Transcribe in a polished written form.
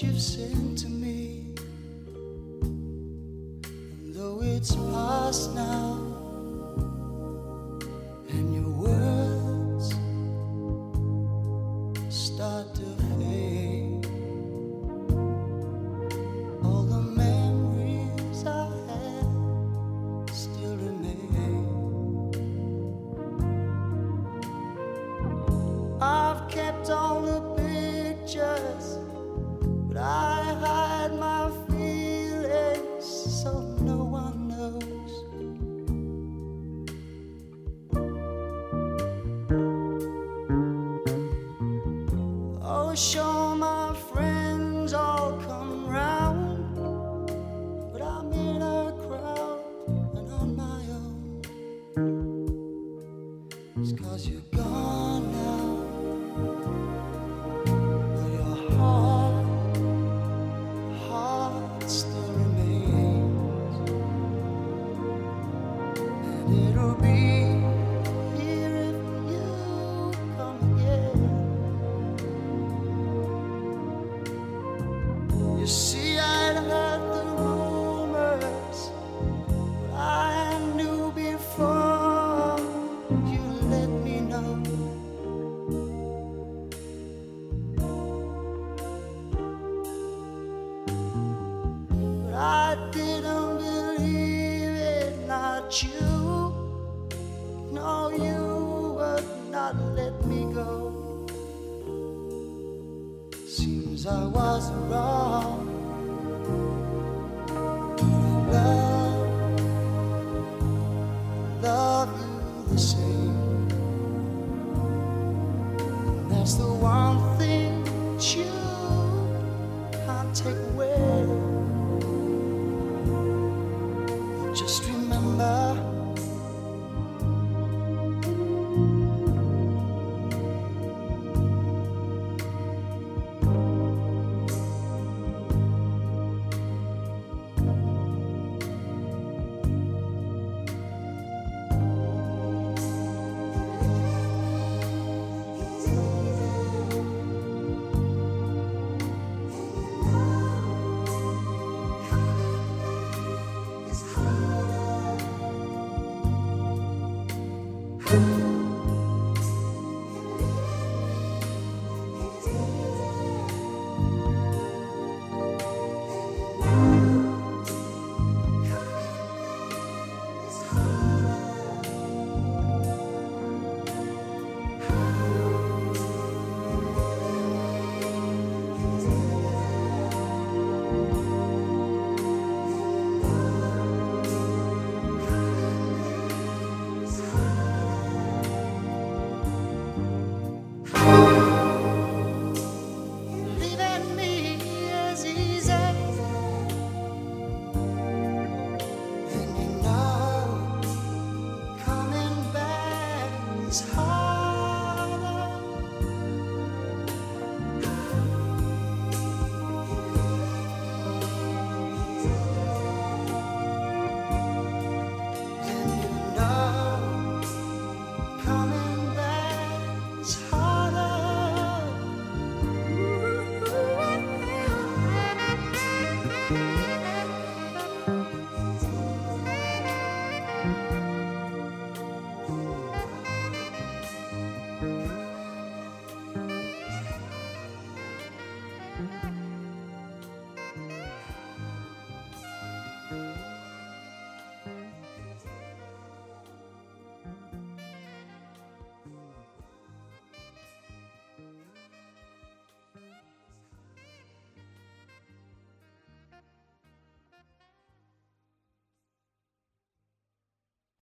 you've sent to me. And though it's past now, and your words start to fade, all the memories I had still remain. I've kept all the pictures, but I hide my feelings so no one knows. Oh, sure, my friends all come round, but I'm in a crowd and on my own. It's 'cause you're gone now. Still remains, and it'll be here if you come again. You see, I'd heard the rumors, but I knew before you let me know. I didn't believe it, not you. No, you would not let me go. Seems I was wrong. Love you the same. And that's the one thing that you can't take away.